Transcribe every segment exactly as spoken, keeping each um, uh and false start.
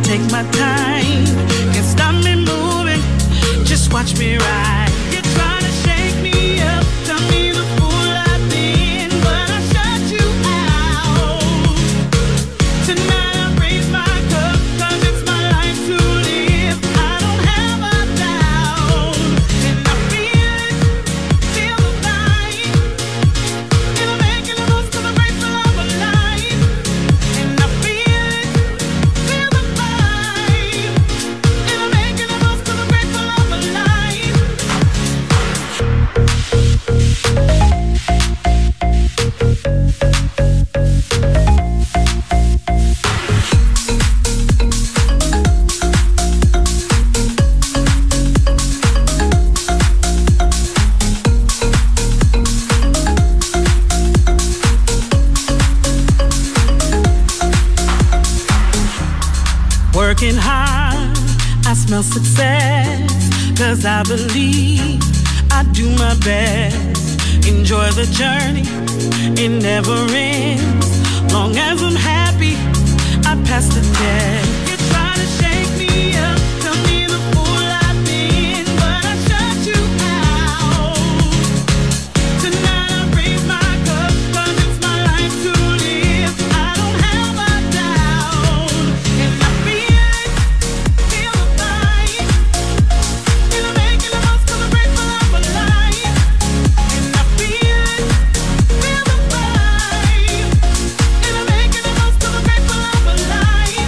take my time. Can't stop me moving, just watch me ride. You're trying to shake me up, tell me the fool I've been, but I shut you out. Tonight I raise my cup, cause it's my life to live. I don't have a doubt, and I feel it, feel the vibe. And I'm making the most of the grateful I'm alive. And I feel it, feel the vibe. And I'm making the most of the grateful I'm alive. Working hard, I smell success, cause I believe I do my best. Enjoy the journey, it never ends. Long as I'm happy, I pass the test. You're trying to shake me up, tell me the fool I've been, but I shut you out. Tonight I raise my cup, cause it's my life to live. I don't have a doubt, and I feel it, feel the vibe. And I'm making the most of the grateful I'm alive. And I feel it, feel the vibe. And I'm making the most of the grateful I'm alive.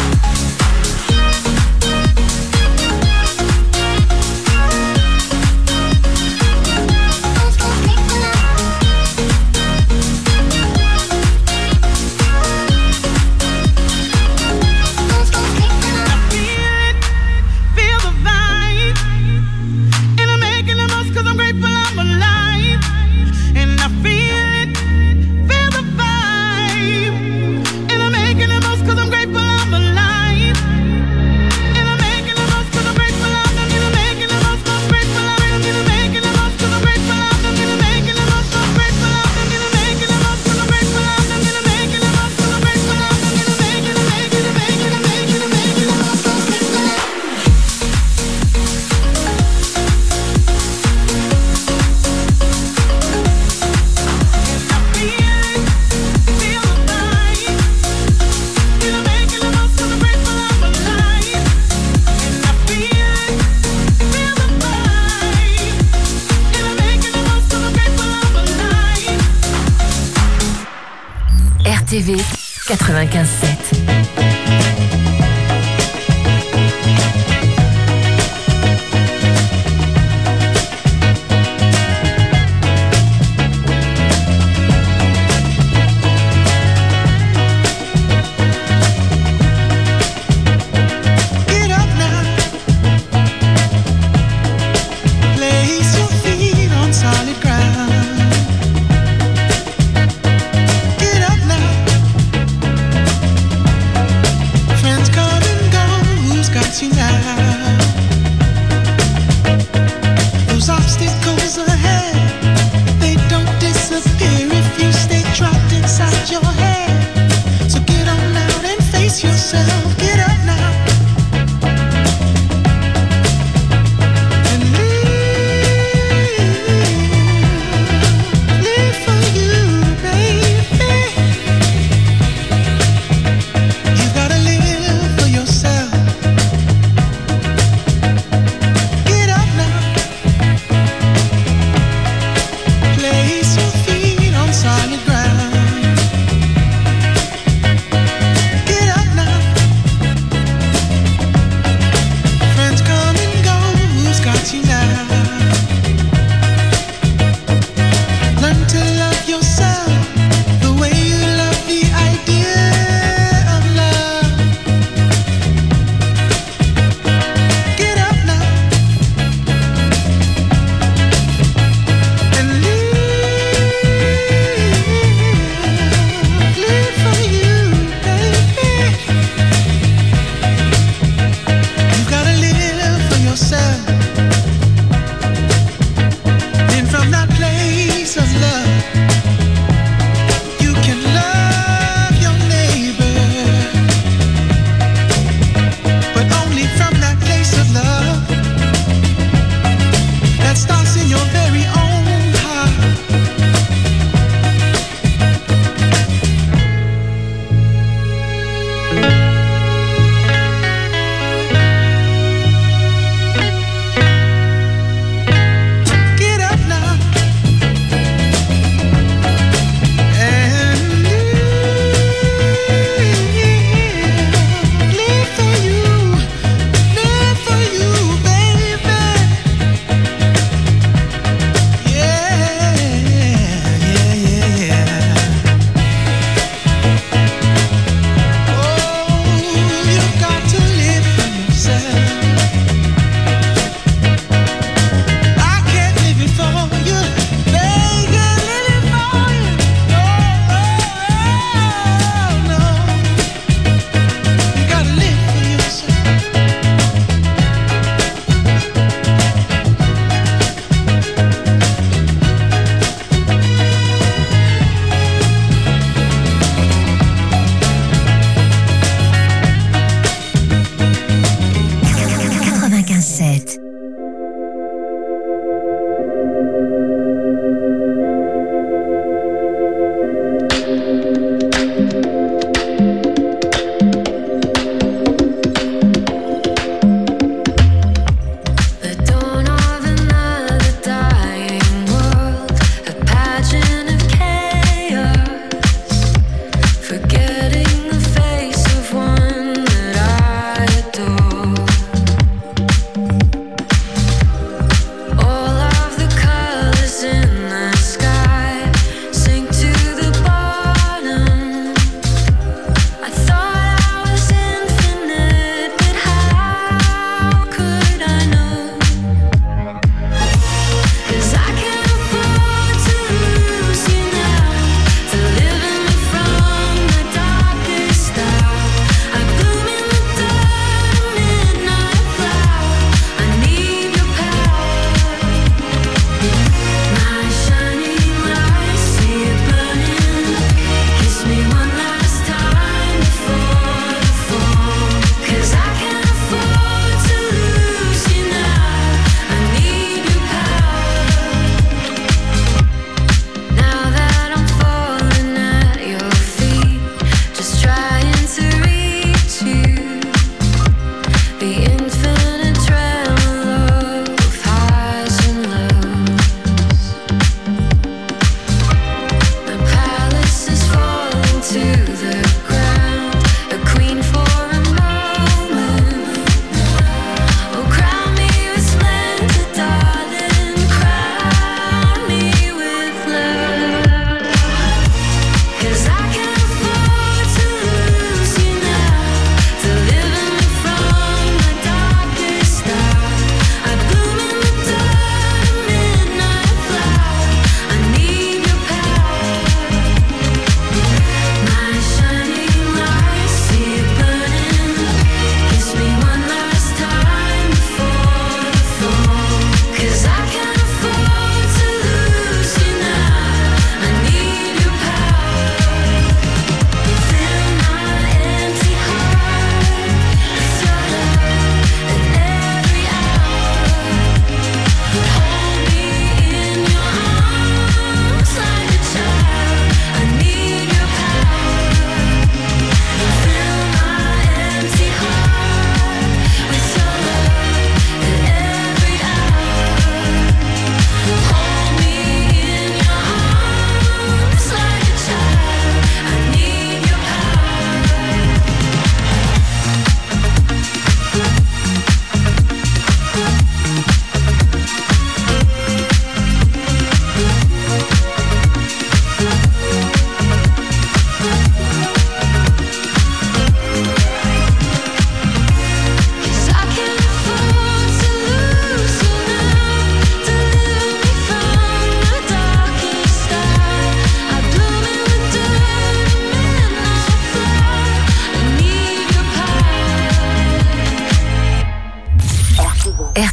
I feel it, feel the vibe. And I'm making the most cause I'm grateful I'm alive. And I feel it, feel the vibe. And I'm making the most cause I'm grateful I'm alive. And I'm making the most cause I'm grateful I'm I'm gonna making the most cause I'm grateful I'm I'm gonna making the most cause I'm grateful I'm I'm gonna making the most cause I'm grateful I'm I'm gonna making the most cause I'm grateful I'm I'm gonna making the most cause I'm grateful I'm I'm gonna making the making the making the making the making the most cause I'm grateful I'm. And I feel it, feel the vibe. And I'm making the most cause I'm grateful I'm alive. And I feel it, feel the vibe. And I'm making the most cause I'm grateful I'm alive. R T V quatre-vingt-quinze sept. Get up now. Place your feet on solid ground. Get up now.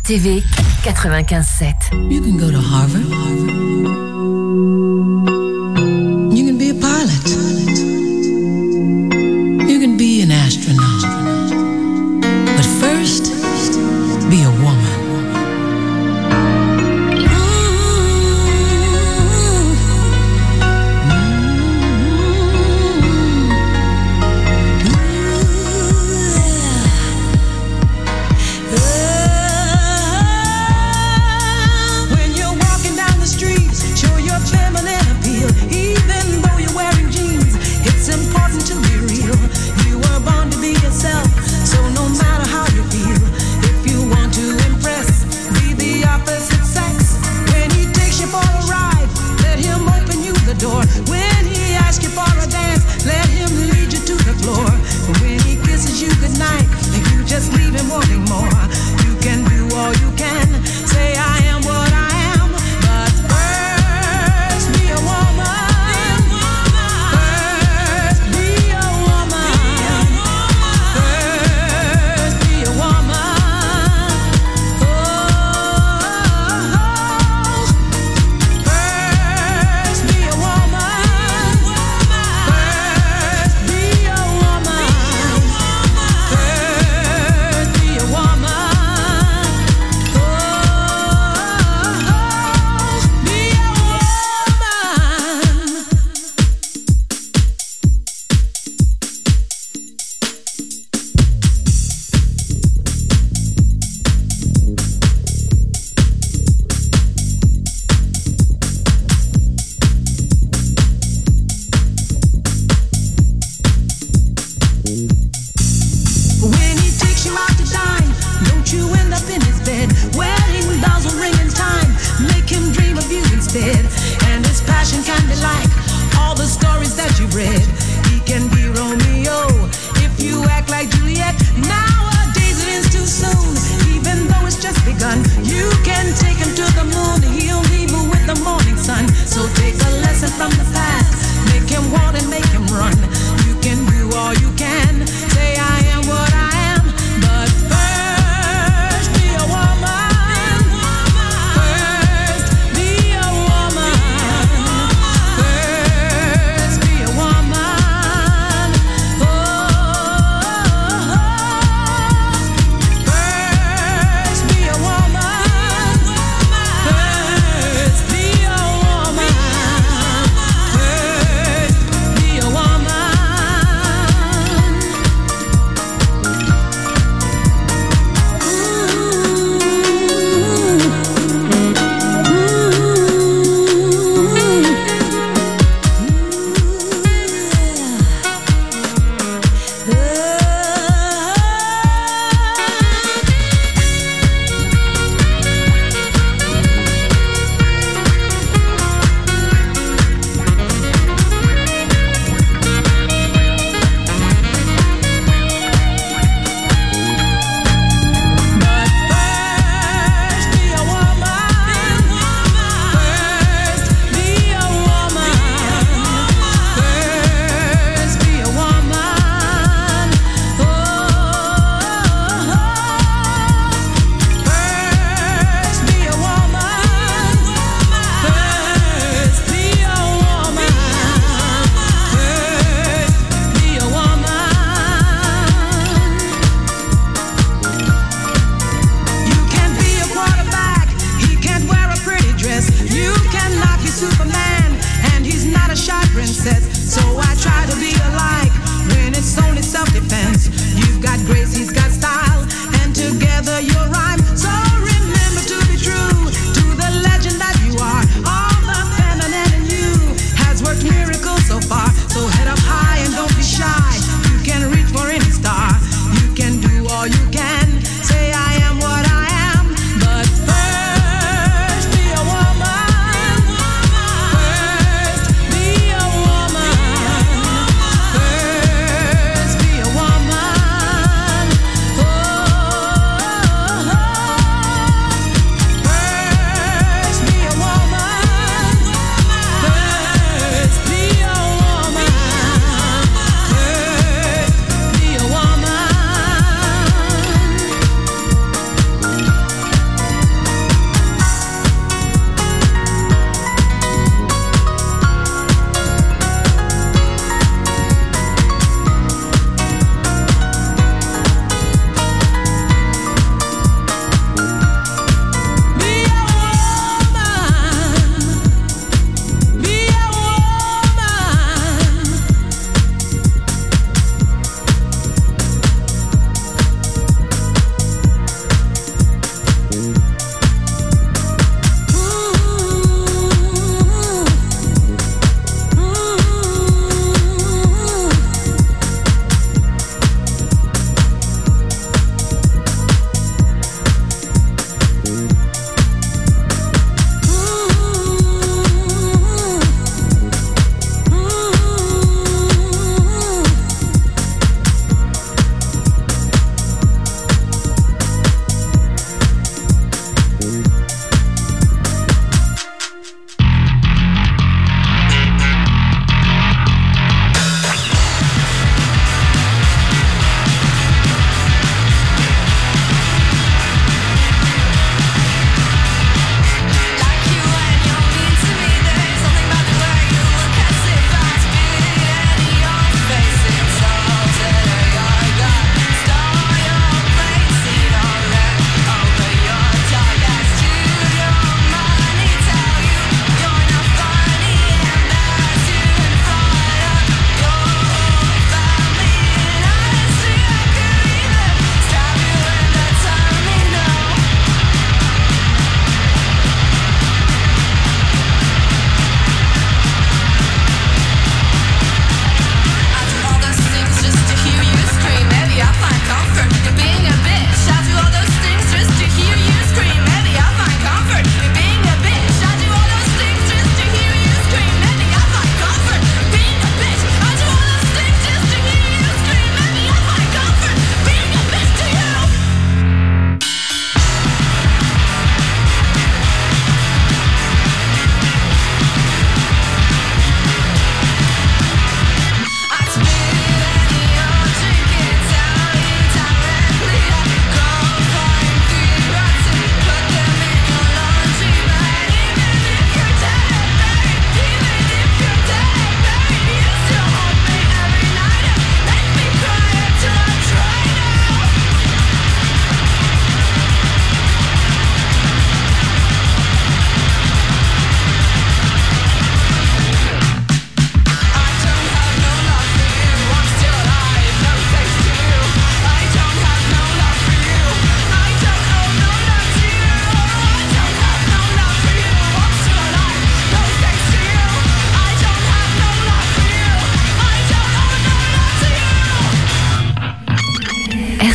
T V quatre-vingt-quinze sept. You can go to Harvard. You can be a pilot. You can be an astronaut. But first, be a woman. Show your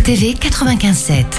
R T V quatre-vingt-quinze sept.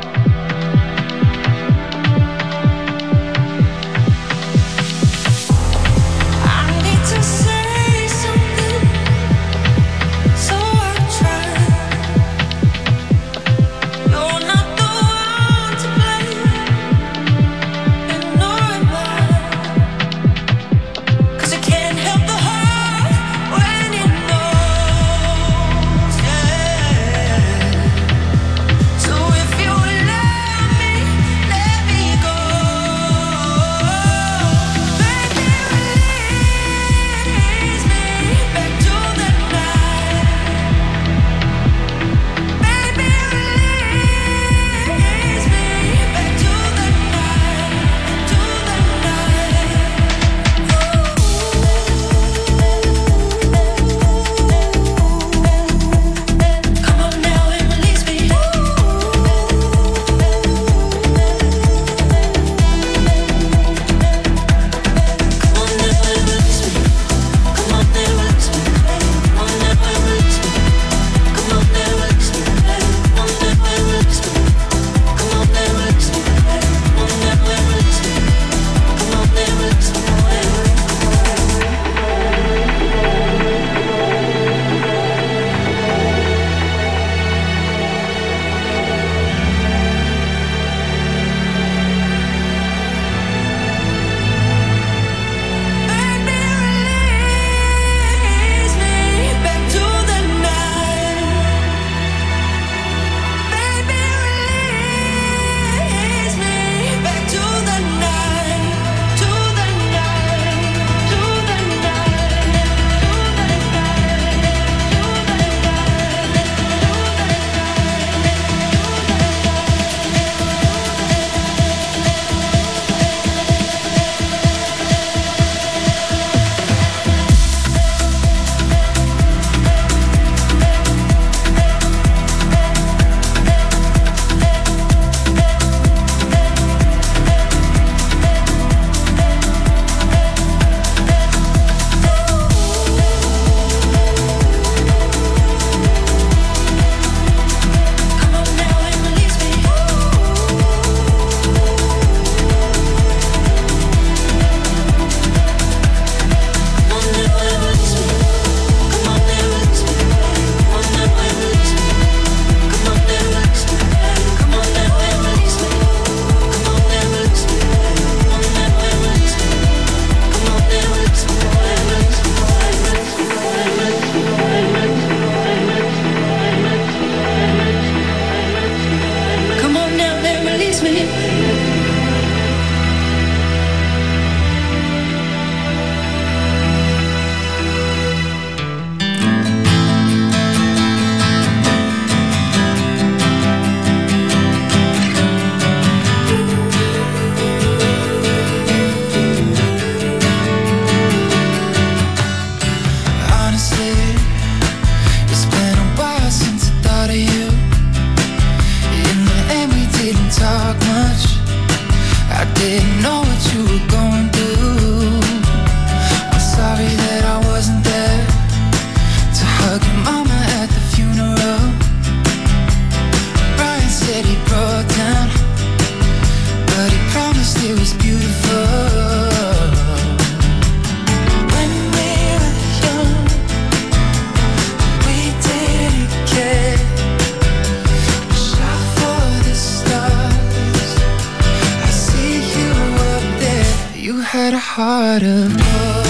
had a heart of gold.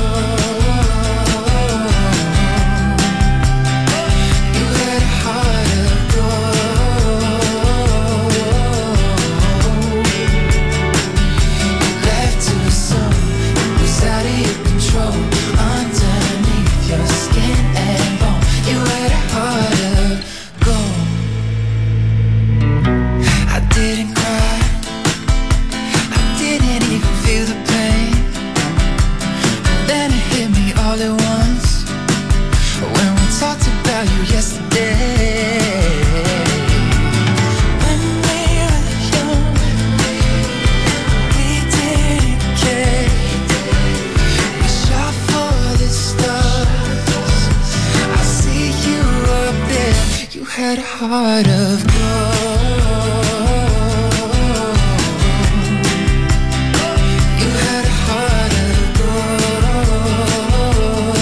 You had a heart of gold. You left to a soul that was out of your control. Underneath your skin and bone, you had a heart of gold. I didn't cry, I didn't even feel the pain. Then it hit me all at once when we talked about you yesterday. When we were young, we didn't care. We shot for the stars. I see you up there. You had a heart of gold. You had a heart of gold.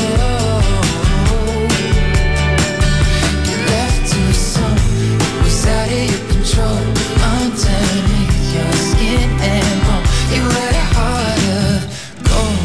You left to some who was out of your control. Underneath your skin and bone, you had a heart of gold.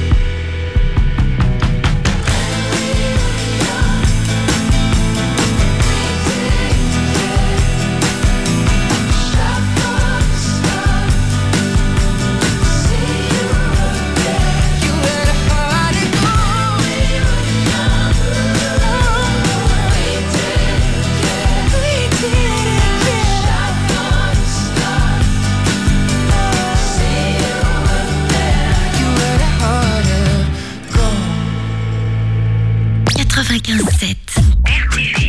quatre-vingt-quinze sept R T V.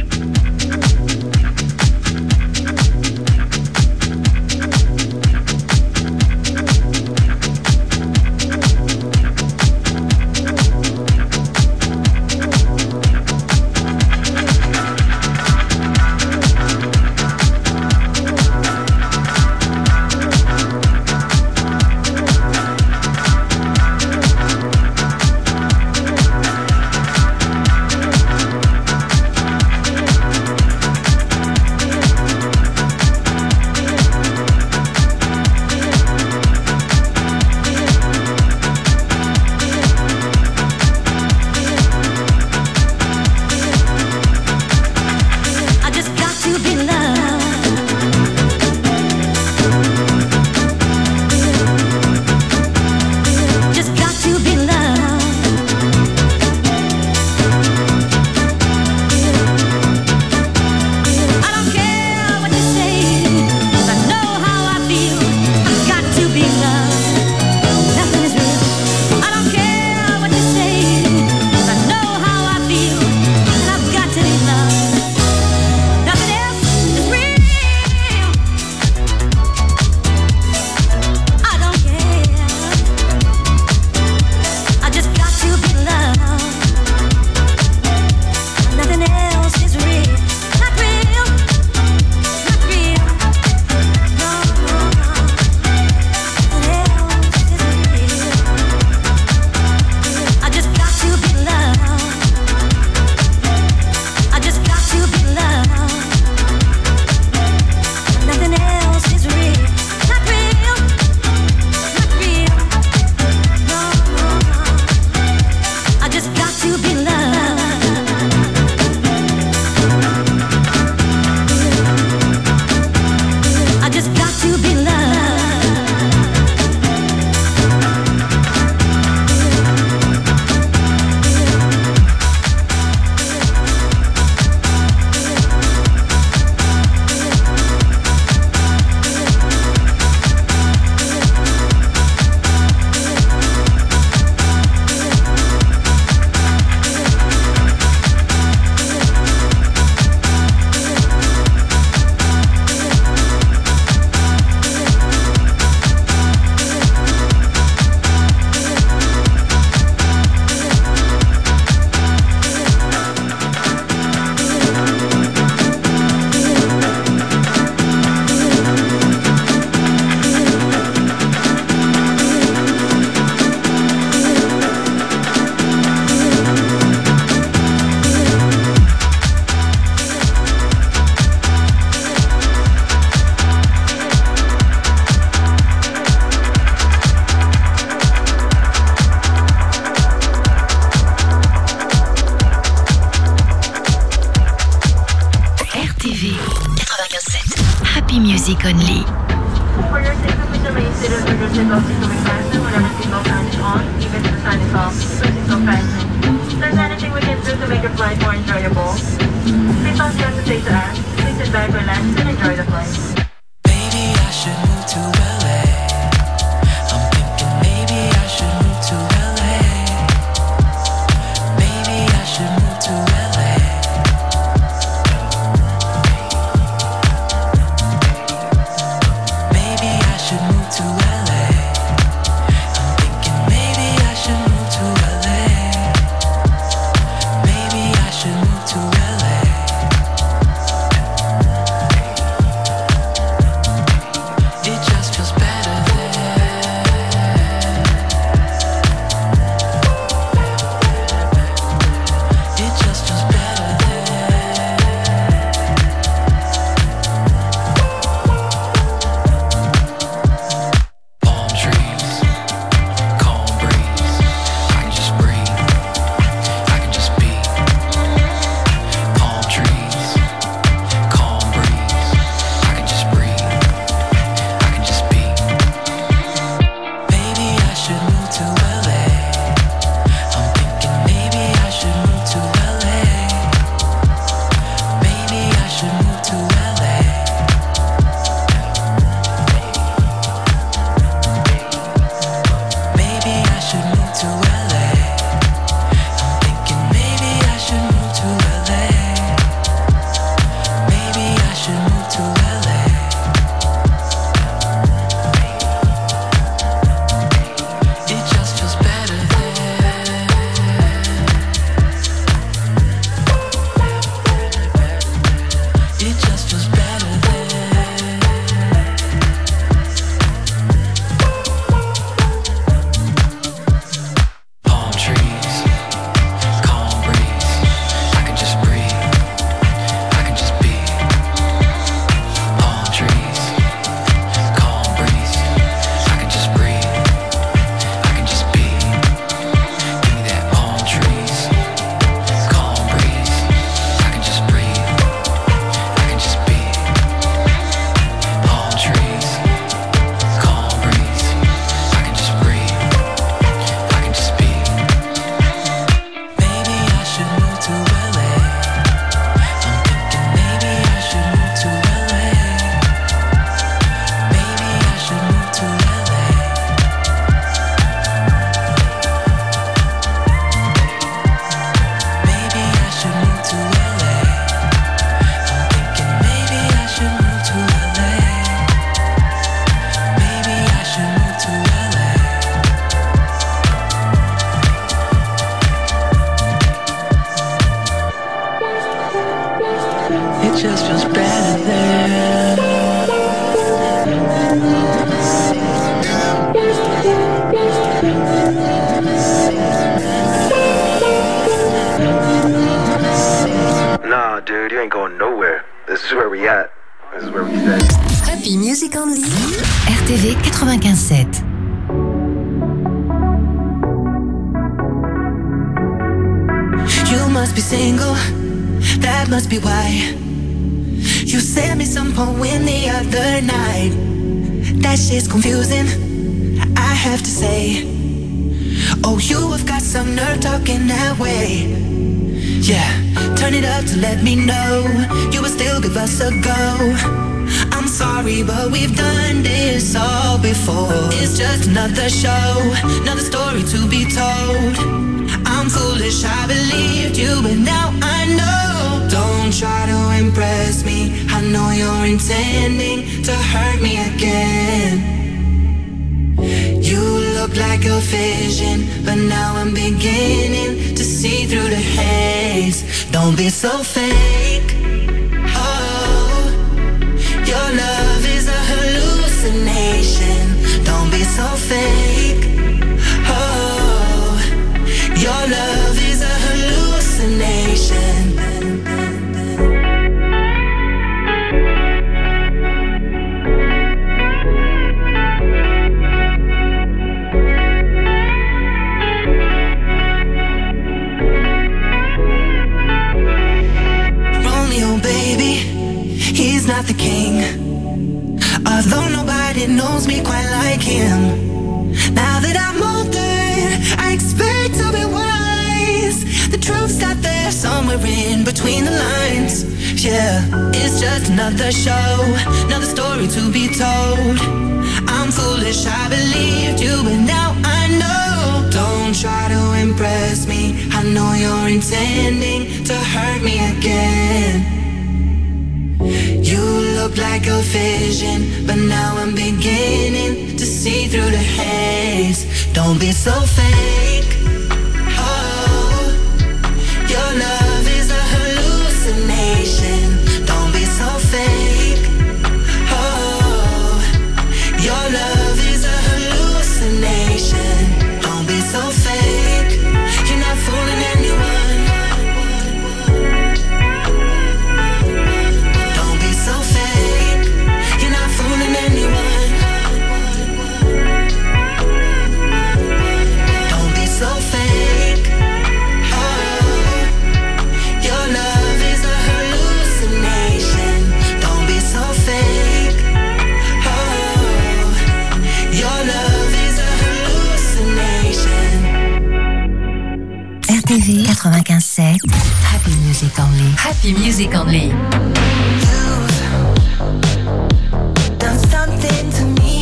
Music only. For your safety, please remain seated with your seatbelt becoming fastened whenever seatbelt sign is on, even if the sign is off. Please seatbelt fasten. If there's anything we can do to make your flight more enjoyable, please don't hesitate to ask. Please sit back, relax, and enjoy the flight. Baby, I should move to L A. I'm thinking maybe I should move to L A. Maybe I should move to L A. Maybe I should move to L A. I'm thinking maybe I should move to L A. Maybe I should move to L A. It just feels better there. Nah, dude, you ain't going nowhere. This is where we at. This is where we stay. Happy Music Only. R T V quatre-vingt-quinze sept. You must be single, that must be why you sent me some poem the other night. That shit's confusing, I have to say. Oh, you have got some nerve talking that way. Yeah, turn it up to let me know you will still give us a go. I'm sorry, but we've done this all before. It's just another show, another story to be told. I'm foolish, I believed you, but now I know. Don't try to impress me, I know you're intending to hurt me again. You look like a vision, but now I'm beginning to see through the haze. Don't be so fake. Oh, your love is a hallucination. Don't be so fake. Oh, your love is a hallucination. He's not the king, although nobody knows me quite like him. Now that I'm older, I expect to be wise. The truth's out there somewhere in between the lines. Yeah, it's just another show, another story to be told. I'm foolish, I believed you, but now I know. Don't try to impress me, I know you're intending to hurt me again. You look like a vision, but now I'm beginning to see through the haze. Don't be so fake. Oh, your love is a hallucination. Don't be so fake. Oh, your love is a hallucination. Don't be so fake. You're not fooling anyone. R T V quatre-vingt-quinze sept. Happy Music Only. Happy Music Only. You've done something to me,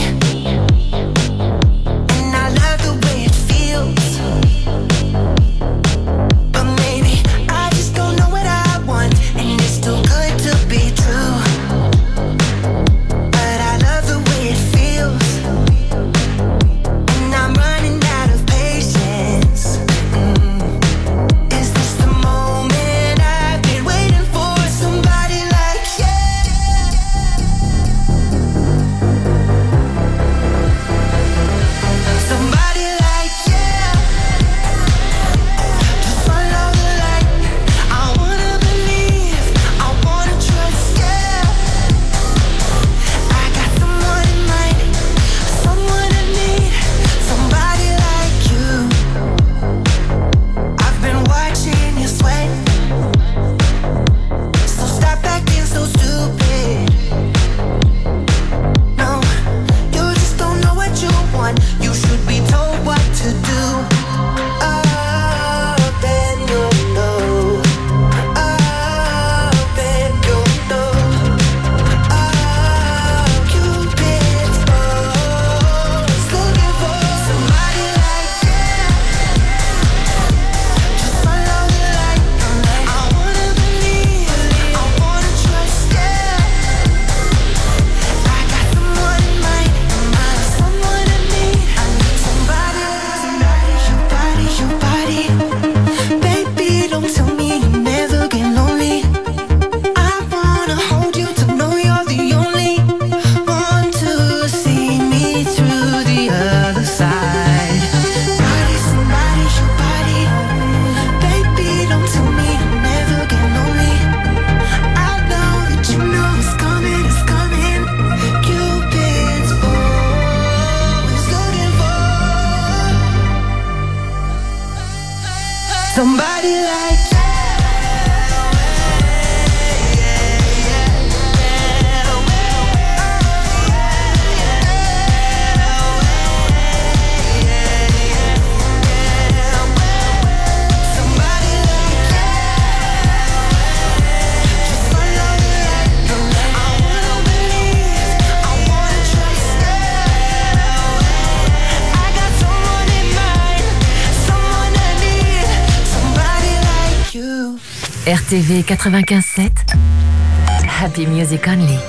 and I love the way it feels. But maybe I just don't know what I want, and it's too good to be true. But I love the way it feels, and I'm running out of patience. Mm. Is this the moment I've been waiting for? Somebody like you. R T V quatre-vingt-quinze sept. Happy Music Only.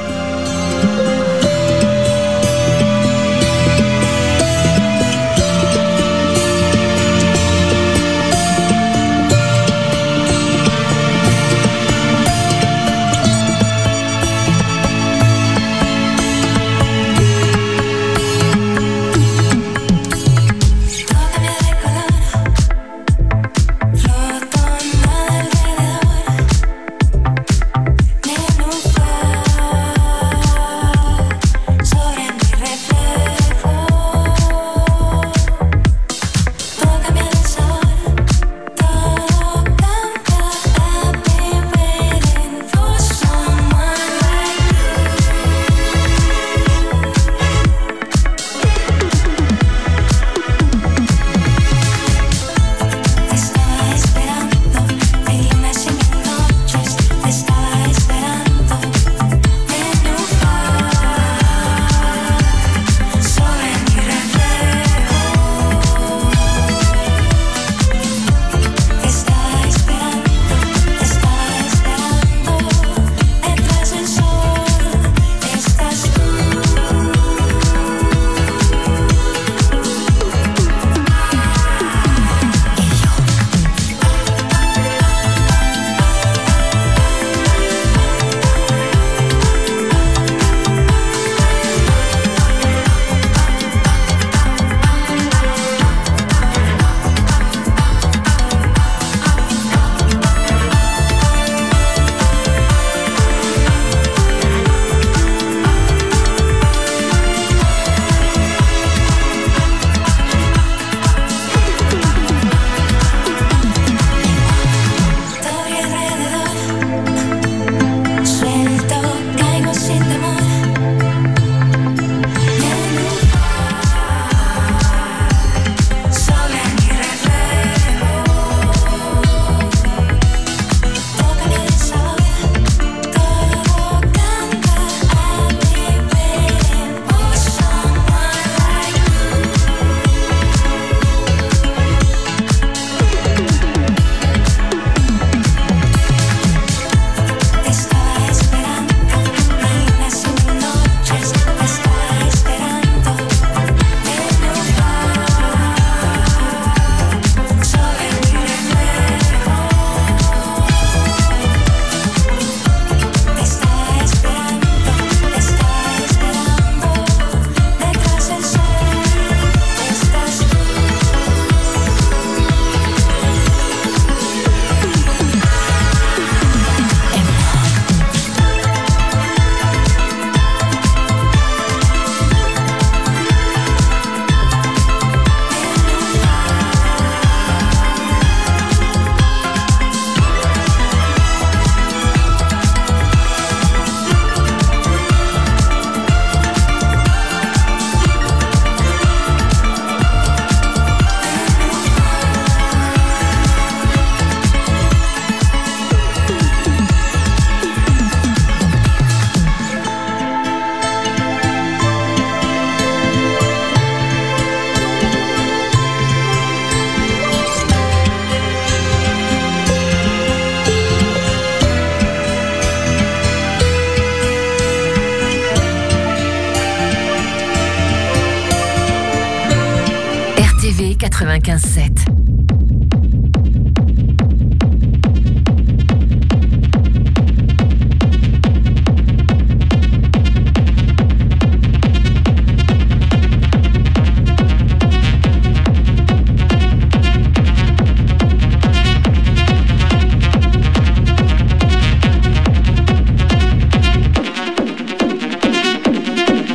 quatre-vingt-quinze sept.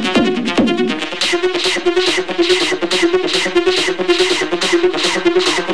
We'll be right back.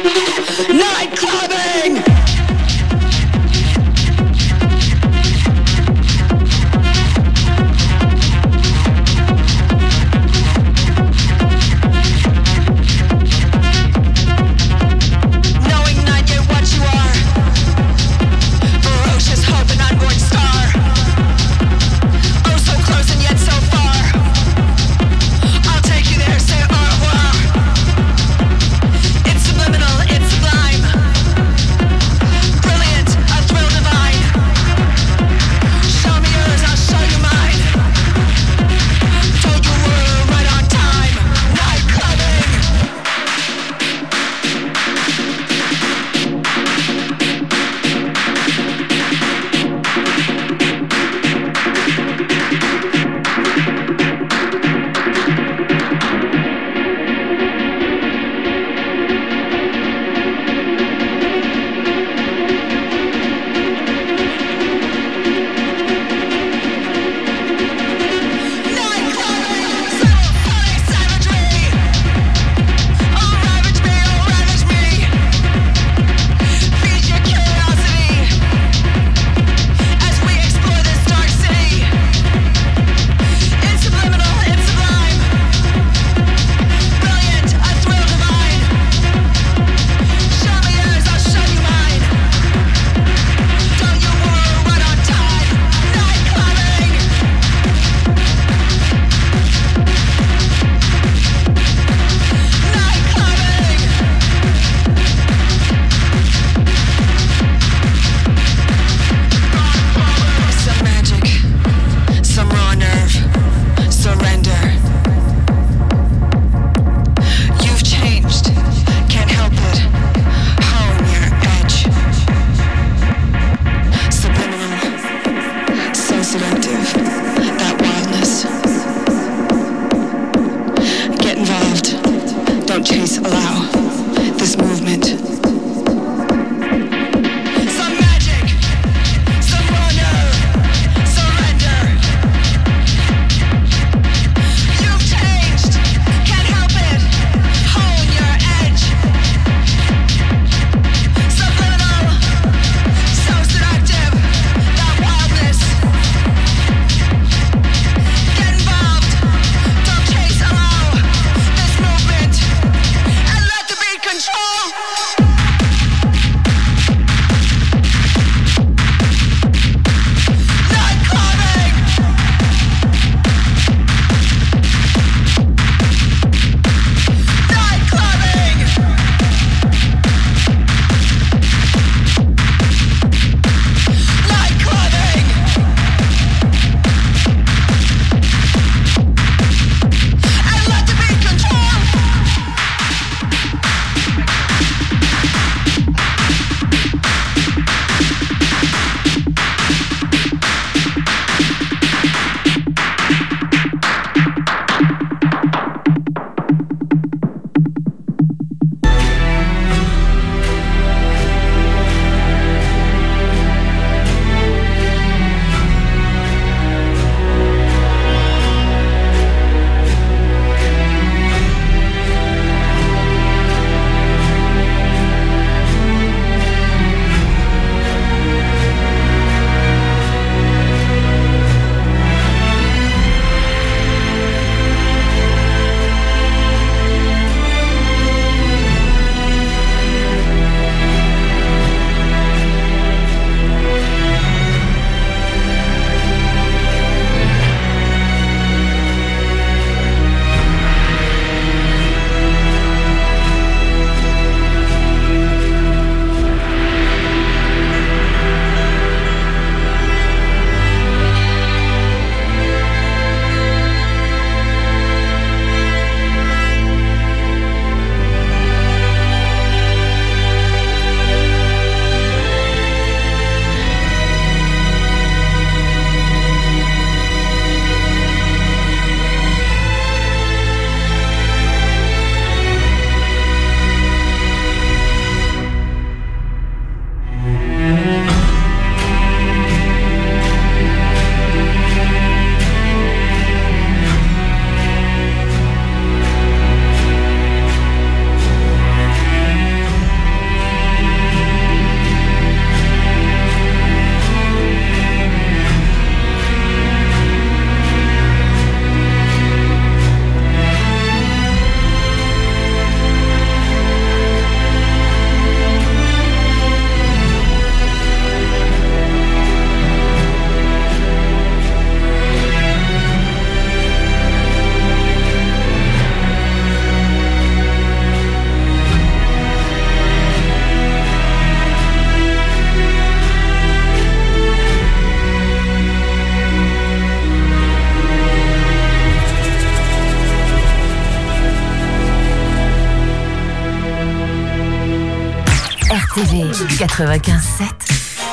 quatre-vingt-quinze sept.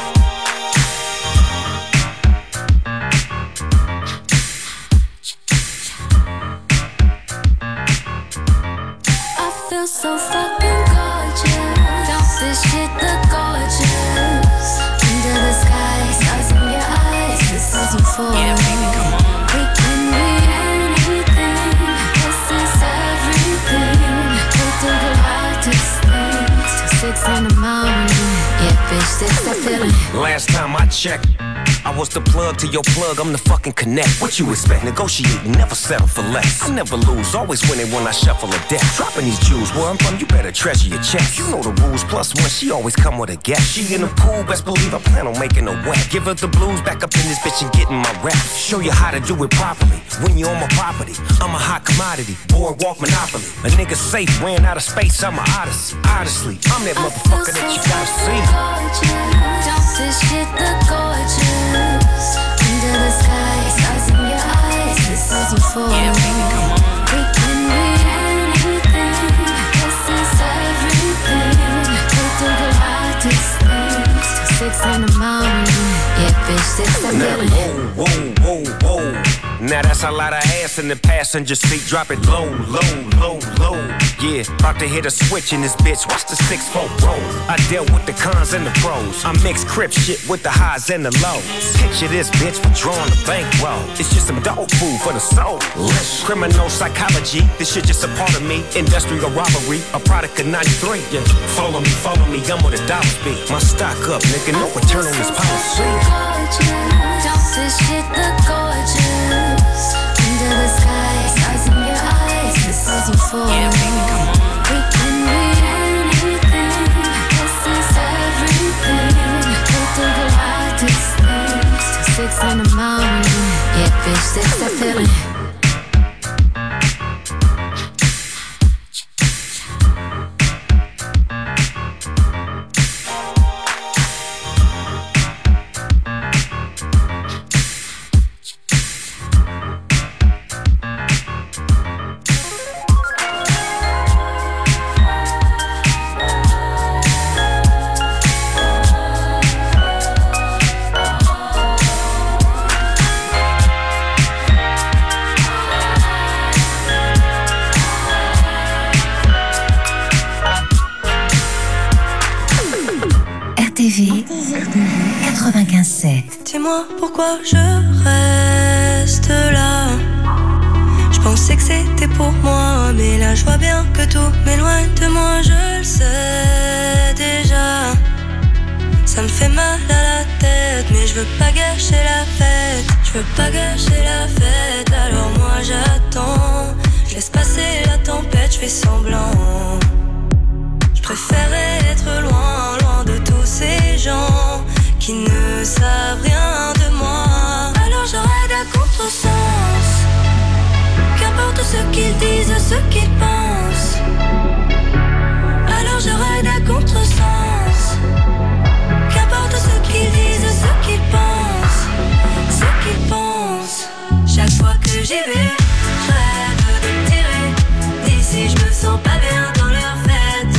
So fucking gorgeous. Don't this shit look gorgeous? Under the sky, stars in your eyes. This is euphoria. Yeah, baby, come on. We can be anything. This is everything. We do the hardest things till six in the morning. Yeah, bitch, this that feeling. Last time I checked, I was the plug to your plug, I'm the fucking connect. What you expect? Negotiating, never settle for less. I never lose, always winning when I shuffle a deck. Dropping these jewels, where I'm from, you better treasure your checks. You know the rules, plus one, she always come with a guest. She in the pool, best believe I plan on making her wet. Give her the blues, back up in this bitch and getting my rap. Show you how to do it properly, when you're on my property. I'm a hot commodity, boardwalk monopoly. A nigga safe, ran out of space, I'm a odyssey. Honestly, I'm that motherfucker that you gotta see. Don't this shit look gorgeous? Under the sky, stars in your eyes. This is euphoria. Yeah, baby, come on. We can be anything. This is everything. We do the hardest things till six in the morning. Yeah, bitch, this that feeling. Whoa, whoa, whoa, whoa. Now that's a lot of ass in the passenger seat. Drop it low, low, low, low. Yeah, about to hit a switch in this bitch. Watch the six four roll. I dealt with the cons and the pros. I mix crip shit with the highs and the lows. Picture this bitch withdrawing the bankroll. It's just some dog food for the soul. Criminal psychology, this shit just a part of me. Industrial robbery, a product of ninety-three. Yeah, follow me, follow me, I'm where the dollars be. My stock up, nigga, no return on this policy. Don't this shit look gorgeous? Under the sky, stars in your eyes. This is euphoria. Yeah, baby, come on. We can be anything. This is everything. We do the hardest things till six in the morning. Yeah, bitch, this that feeling. quatre-vingt-quinze sept. Dis-moi pourquoi je reste là. Je pensais que c'était pour moi, mais là je vois bien que tout m'éloigne de moi, je le sais déjà. Ça me fait mal à la tête, mais je veux pas gâcher la fête. Je veux pas gâcher la fête, alors moi j'attends. Je laisse passer la tempête, je fais semblant. Je préférais être loin, loin de tous ces gens qui ne savent rien de moi. Alors j'arrête à contresens. Qu'importe ce qu'ils disent, ce qu'ils pensent. Alors j'arrête à contresens. Qu'importe ce qu'ils disent, ce qu'ils pensent. Ce qu'ils pensent. Chaque fois que j'y vais, je rêve de me tirer d'ici, je me sens pas bien dans leur fête.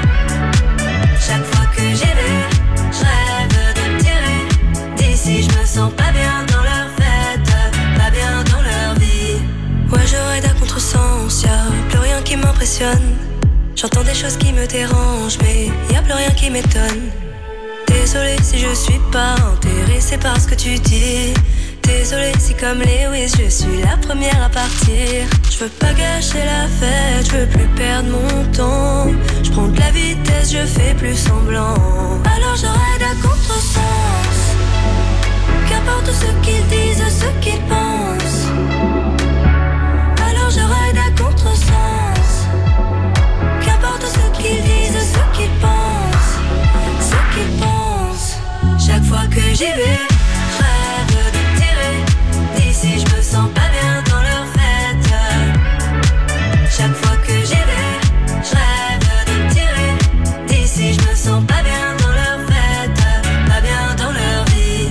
Chaque fois que j'y vais, je rêve de me tirer d'ici, je me sens pas bien dans leur fête, pas bien dans leur vie. Ouais, je raide à contresens, y'a plus rien qui m'impressionne. J'entends des choses qui me dérangent, mais y'a plus rien qui m'étonne. Désolé si je suis pas intéressée par ce que tu dis. Désolé si comme Lewis je suis la première à partir. Je veux pas gâcher la fête, je veux plus perdre mon temps. Je prends de la vitesse, je fais plus semblant. Alors j'arrête à contresens. Qu'importe ce qu'ils disent, ce qu'ils pensent. Alors j'arrête à contresens. Qu'importe ce qu'ils disent, ce qu'ils pensent. Ce qu'ils pensent. Chaque fois que j'y vais, je rêve de me tirer d'ici, je me sens pas bien dans leur fête. Chaque fois que j'y vais, je rêve de me tirer d'ici, je me sens pas bien dans leur fête, pas bien dans leur vie.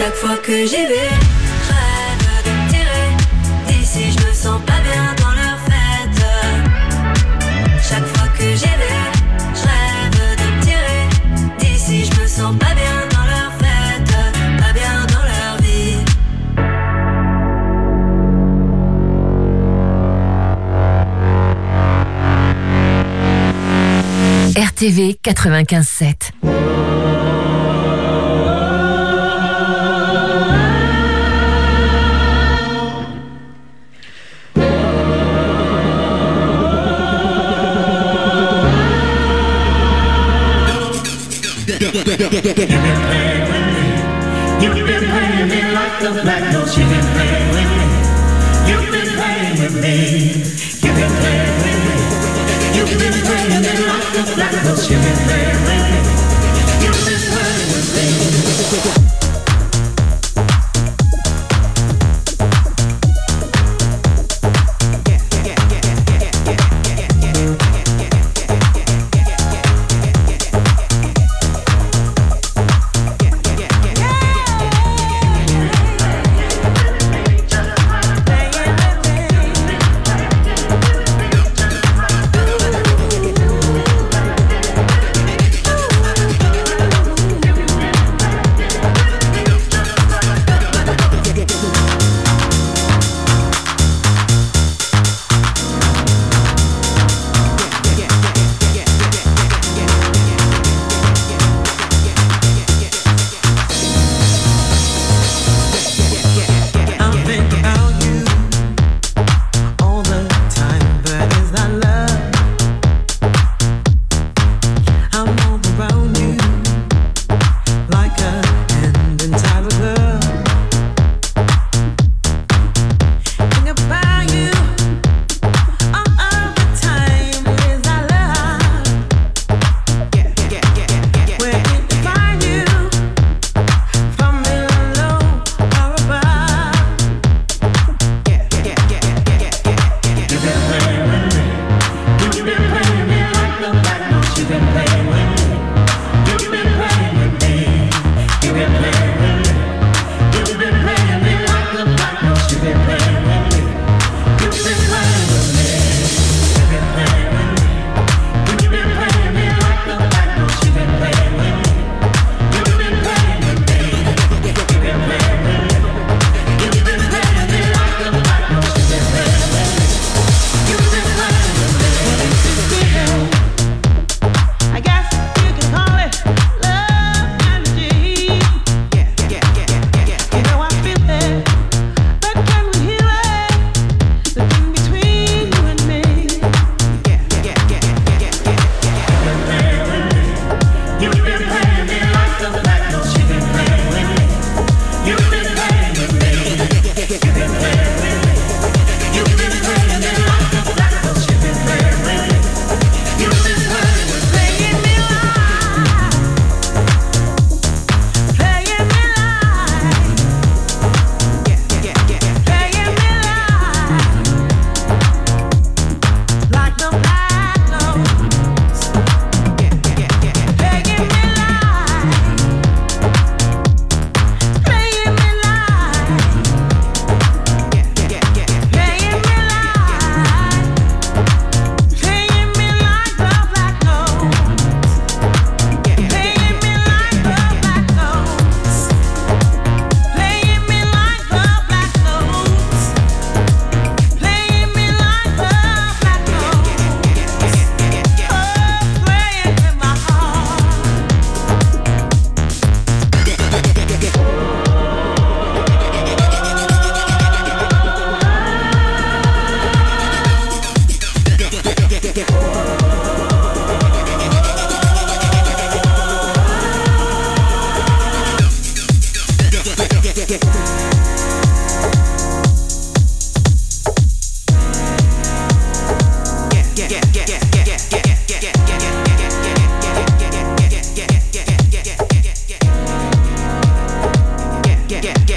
Chaque fois que j'y vais, je rêve de me tirer d'ici, je me sens pas bien dans leur fête. Chaque fois que j'y vais, je rêve de me tirer d'ici, je me sens pas bien dans leur fête, pas bien dans leur vie. R T V quatre-vingt-quinze sept. You've been playing with me. You've been playing me like the black notes. You've been playing with me. You've been playing with me. You've been playing with me. You've been playing me like the black notes. You've been playing with me. You've been playing with me. yeah,